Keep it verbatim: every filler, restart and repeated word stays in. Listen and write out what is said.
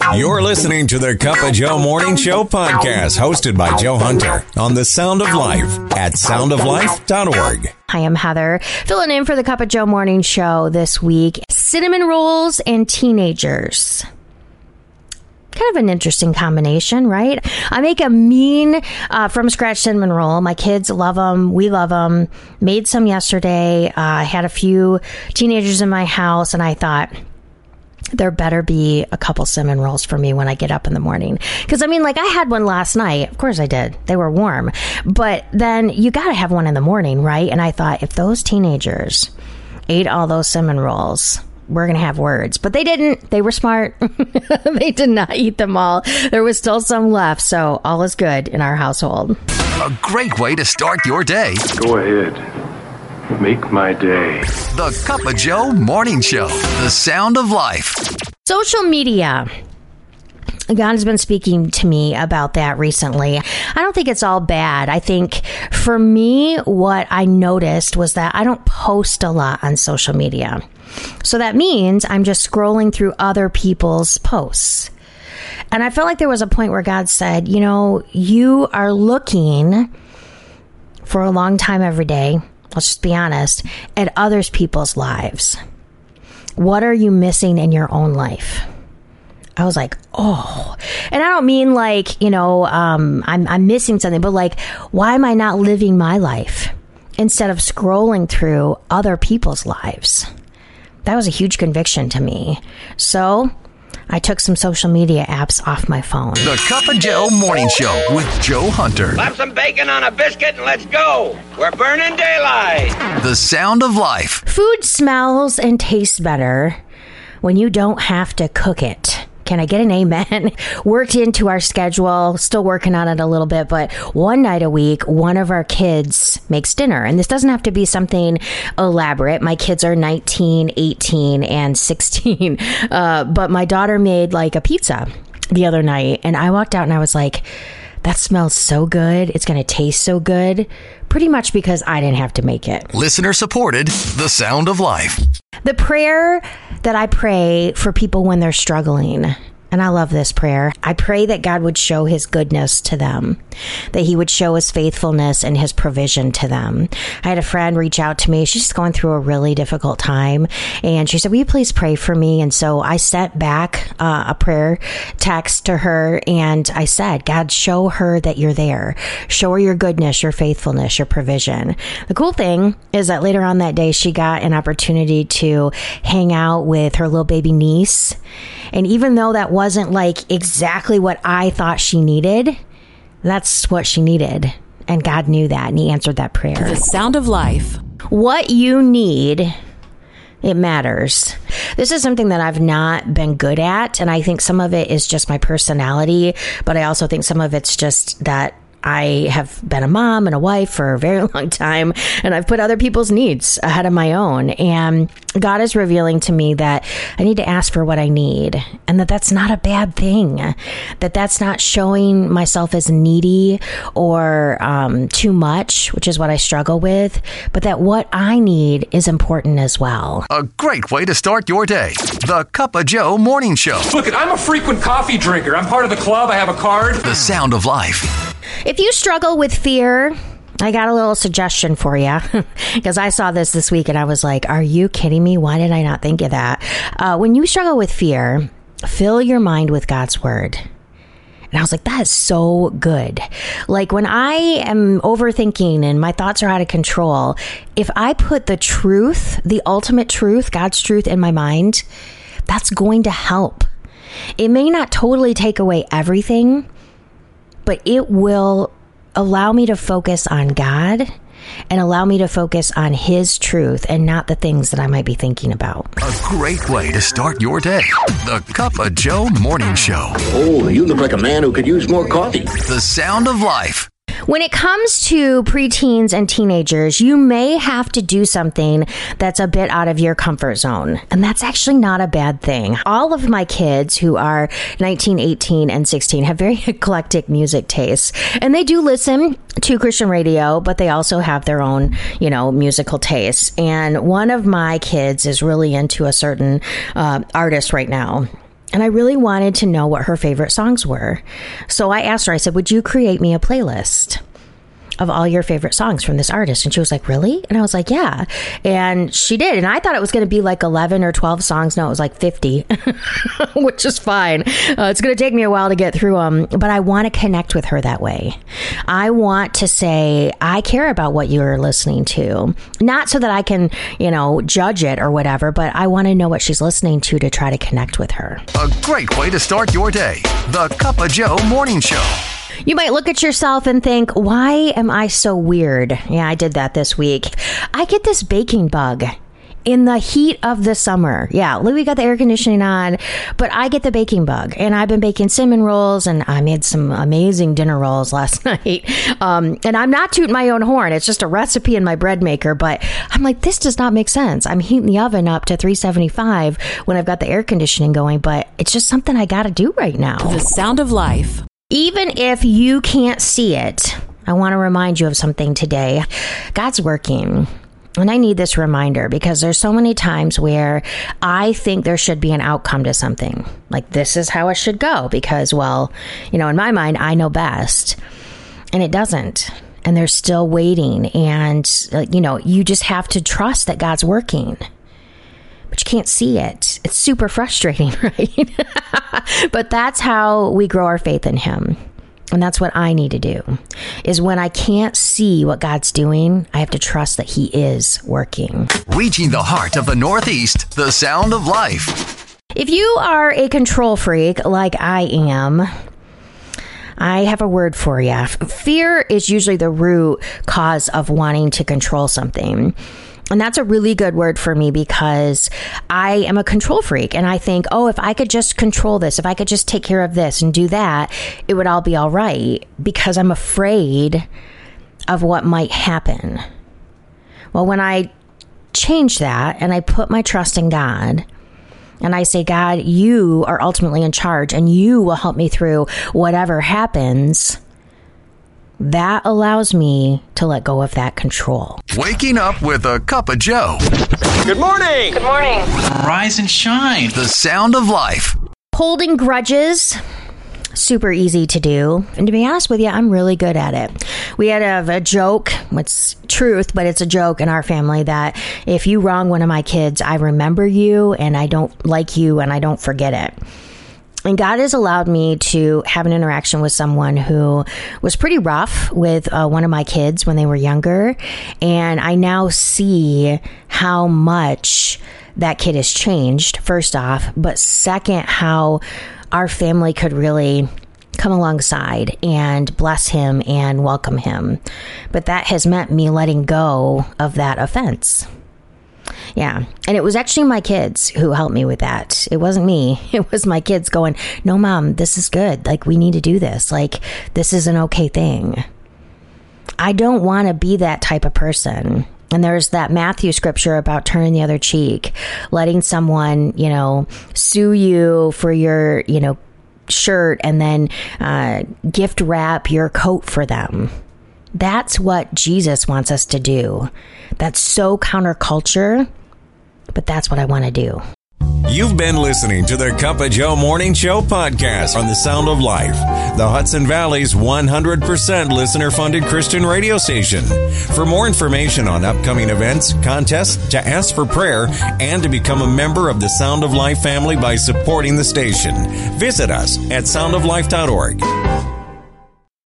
You're listening to the Cup of Joe Morning Show podcast, hosted by Joe Hunter on The Sound of Life at sound of life dot org. Hi, I'm Heather, filling in for the Cup of Joe Morning Show this week. Cinnamon rolls and teenagers. Kind of an interesting combination, right? I make a mean uh, from scratch cinnamon roll. My kids love them. We love them. Made some yesterday. I uh, had a few teenagers in my house, and I thought, there better be a couple cinnamon rolls for me when I get up in the morning. Because, I mean, like, I had one last night. Of course I did. They were warm. But then you got to have one in the morning, right? And I thought, if those teenagers ate all those cinnamon rolls, we're going to have words. But they didn't. They were smart. They did not eat them all. There was still some left. So all is good in our household. A great way to start your day. Go ahead. Make my day. The Cup of Joe Morning Show. The Sound of Life. Social media. God has been speaking to me about that recently. I don't think it's all bad. I think for me, what I noticed was that I don't post a lot on social media. So that means I'm just scrolling through other people's posts. And I felt like there was a point where God said, you know, you are looking for a long time every day, let's just be honest, at other people's lives. What are you missing in your own life? I was like, oh, and I don't mean like, you know, um, I'm, I'm missing something, but like, why am I not living my life instead of scrolling through other people's lives? That was a huge conviction to me. So I took some social media apps off my phone. The Cup of Joe Morning Show with Joe Hunter. Slap some bacon on a biscuit and let's go. We're burning daylight. The Sound of Life. Food smells and tastes better when you don't have to cook it. Can I get an amen? Worked into our schedule, still working on it a little bit, but one night a week, one of our kids makes dinner. And this doesn't have to be something elaborate. My kids are nineteen, eighteen, and sixteen. Uh, but my daughter made like a pizza the other night, and I walked out and I was like, that smells so good. It's going to taste so good. Pretty much because I didn't have to make it. Listener supported, The Sound of Life. The prayer that I pray for people when they're struggling, and I love this prayer, I pray that God would show his goodness to them, that he would show his faithfulness and his provision to them. I had a friend reach out to me. She's going through a really difficult time, and she said, will you please pray for me? And so I sent back uh, a prayer text to her, and I said, God, show her that you're there. Show her your goodness, your faithfulness, your provision. The cool thing is that later on that day, she got an opportunity to hang out with her little baby niece. And even though that wasn't like exactly what I thought she needed, that's what she needed. And God knew that, and he answered that prayer. The Sound of Life. What you need, it matters. This is something that I've not been good at, and I think some of it is just my personality, but I also think some of it's just that I have been a mom and a wife for a very long time, and I've put other people's needs ahead of my own. And God is revealing to me that I need to ask for what I need, and that that's not a bad thing, that that's not showing myself as needy or um, too much, which is what I struggle with, but that what I need is important as well. A great way to start your day. The Cup of Joe Morning Show. Look, I'm a frequent coffee drinker. I'm part of the club. I have a card. The Sound of Life. If you struggle with fear, I got a little suggestion for you, because I saw this this week and I was like, are you kidding me? Why did I not think of that? Uh, when you struggle with fear, fill your mind with God's word. And I was like, that is so good. Like when I am overthinking and my thoughts are out of control, if I put the truth, the ultimate truth, God's truth in my mind, that's going to help. It may not totally take away everything, but it will allow me to focus on God and allow me to focus on his truth and not the things that I might be thinking about. A great way to start your day. The Cup of Joe Morning Show. Oh, you look like a man who could use more coffee. The Sound of Life. When it comes to preteens and teenagers, you may have to do something that's a bit out of your comfort zone. And that's actually not a bad thing. All of my kids who are nineteen, eighteen, and sixteen have very eclectic music tastes. And they do listen to Christian radio, but they also have their own, you know, musical tastes. And one of my kids is really into a certain uh, artist right now. And I really wanted to know what her favorite songs were. So I asked her, I said, would you create me a playlist of all your favorite songs from this artist? And she was like, really? And I was like, yeah. And she did. And I thought it was going to be like eleven or twelve songs. No, it was like fifty, which is fine. Uh, it's going to take me a while to get through them, but I want to connect with her that way. I want to say, I care about what you're listening to, not so that I can, you know, judge it or whatever, but I want to know what she's listening to to try to connect with her. A great way to start your day. The Cup of Joe Morning Show. You might look at yourself and think, why am I so weird? Yeah, I did that this week. I get this baking bug in the heat of the summer. Yeah, Louie got the air conditioning on, but I get the baking bug. And I've been baking cinnamon rolls, and I made some amazing dinner rolls last night. Um, and I'm not tooting my own horn. It's just a recipe in my bread maker. But I'm like, this does not make sense. I'm heating the oven up to three seventy-five when I've got the air conditioning going, but it's just something I got to do right now. The Sound of Life. Even if you can't see it, I want to remind you of something today. God's working. And I need this reminder because there's so many times where I think there should be an outcome to something. Like, this is how it should go because, well, you know, in my mind, I know best. And it doesn't. And they're still waiting. And, uh, you know, you just have to trust that God's working. But you can't see it. It's super frustrating, right? But that's how we grow our faith in him. And that's what I need to do, is when I can't see what God's doing, I have to trust that he is working. Reaching the heart of the Northeast, the Sound of Life. If you are a control freak like I am, I have a word for you. Fear is usually the root cause of wanting to control something. And that's a really good word for me because I am a control freak. And I think, oh, if I could just control this, if I could just take care of this and do that, it would all be all right, because I'm afraid of what might happen. Well, when I change that and I put my trust in God and I say, God, you are ultimately in charge and you will help me through whatever happens, that allows me to let go of that control. Waking up with a cup of Joe. Good morning. Good morning. Rise and shine. The Sound of Life. Holding grudges, super easy to do. And to be honest with you, I'm really good at it. We had a, a joke, it's truth, but it's a joke in our family that if you wrong one of my kids, I remember you and I don't like you and I don't forget it. And God has allowed me to have an interaction with someone who was pretty rough with uh, one of my kids when they were younger. And I now see how much that kid has changed, first off. But second, how our family could really come alongside and bless him and welcome him. But that has meant me letting go of that offense. Yeah. And it was actually my kids who helped me with that. It wasn't me. It was my kids going, no, Mom, this is good. Like, we need to do this. Like, this is an okay thing. I don't want to be that type of person. And there's that Matthew scripture about turning the other cheek, letting someone, you know, sue you for your, you know, shirt and then uh, gift wrap your coat for them. That's what Jesus wants us to do. That's so counterculture, but that's what I want to do. You've been listening to the Cup of Joe Morning Show podcast on the Sound of Life, the Hudson Valley's one hundred percent listener-funded Christian radio station. For more information on upcoming events, contests, to ask for prayer, and to become a member of the Sound of Life family by supporting the station, visit us at sound of life dot org.